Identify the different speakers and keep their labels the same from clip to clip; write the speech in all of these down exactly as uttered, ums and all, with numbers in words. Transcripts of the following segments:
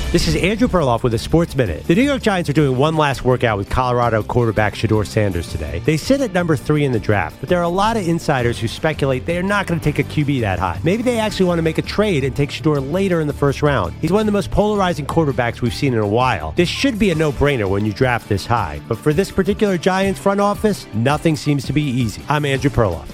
Speaker 1: This is Andrew Perloff with a Sports Minute. The New York Giants are doing one last workout with Colorado quarterback Shedeur Sanders today. They sit at number three in the draft, but there are a lot of insiders who speculate they are not going to take a Q B that high. Maybe they actually want to make a trade and take Shedeur later in the first round. He's one of the most polarizing quarterbacks we've seen in a while. This should be a no-brainer when you draft this high, but for this particular Giants front office, nothing seems to be easy. I'm Andrew Perloff.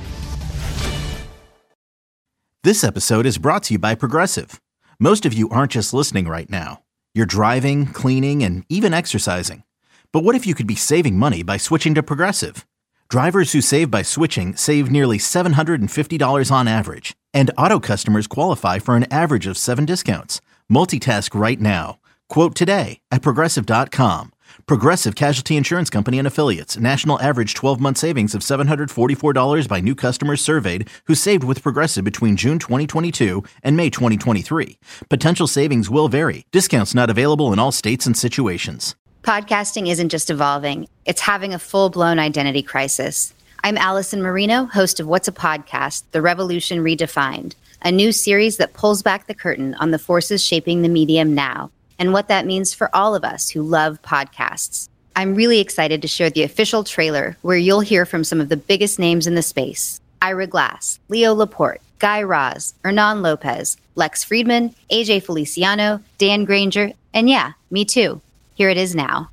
Speaker 2: This episode is brought to you by Progressive. Most of you aren't just listening right now. You're driving, cleaning, and even exercising. But what if you could be saving money by switching to Progressive? Drivers who save by switching save nearly seven hundred fifty dollars on average. And auto customers qualify for an average of seven discounts. Multitask right now. Quote today at Progressive dot com. Progressive Casualty Insurance Company and Affiliates. National average twelve-month savings of seven hundred forty-four dollars by new customers surveyed who saved with Progressive between June twenty twenty-two and May twenty twenty-three. Potential savings will vary. Discounts not available in all states and situations.
Speaker 3: Podcasting isn't just evolving. It's having a full-blown identity crisis. I'm Allison Marino, host of What's a Podcast? The Revolution Redefined, a new series that pulls back the curtain on the forces shaping the medium now, and what that means for all of us who love podcasts. I'm really excited to share the official trailer where you'll hear from some of the biggest names in the space. Ira Glass, Leo Laporte, Guy Raz, Hernan Lopez, Lex Friedman, A J Feliciano, Dan Granger, and yeah, me too. Here it is now.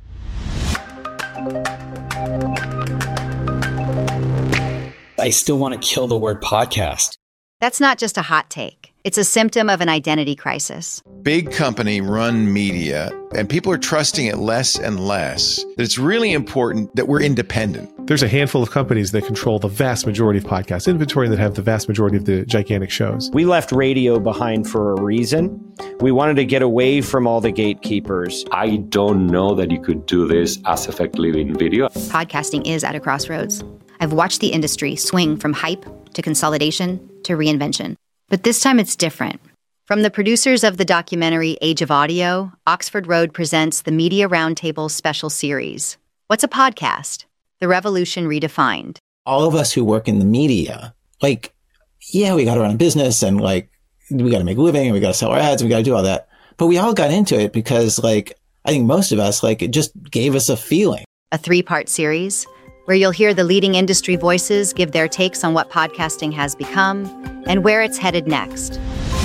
Speaker 4: I still want to kill the word podcast.
Speaker 3: That's not just a hot take. It's a symptom of an identity crisis.
Speaker 5: Big company run media, and people are trusting it less and less. That it's really important that we're independent.
Speaker 6: There's a handful of companies that control the vast majority of podcast inventory and that have the vast majority of the gigantic shows.
Speaker 7: We left radio behind for a reason. We wanted to get away from all the gatekeepers.
Speaker 8: I don't know that you could do this as effectively in video.
Speaker 3: Podcasting is at a crossroads. I've watched the industry swing from hype to consolidation to reinvention. But this time it's different. From the producers of the documentary Age of Audio, Oxford Road presents the Media Roundtable special series. What's a podcast? The Revolution Redefined.
Speaker 4: All of us who work in the media, like, yeah, we got to run a business and like, we got to make a living and we got to sell our ads and we got to do all that. But we all got into it because like, I think most of us, like, it just gave us a feeling.
Speaker 3: A three-part series where you'll hear the leading industry voices give their takes on what podcasting has become and where it's headed next.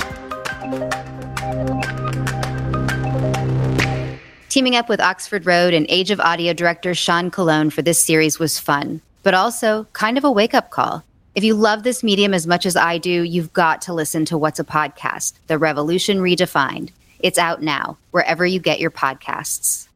Speaker 3: Teaming up with Oxford Road and Age of Audio director Sean Colon for this series was fun, but also kind of a wake-up call. If you love this medium as much as I do, you've got to listen to What's a Podcast? The Revolution Redefined. It's out now, wherever you get your podcasts.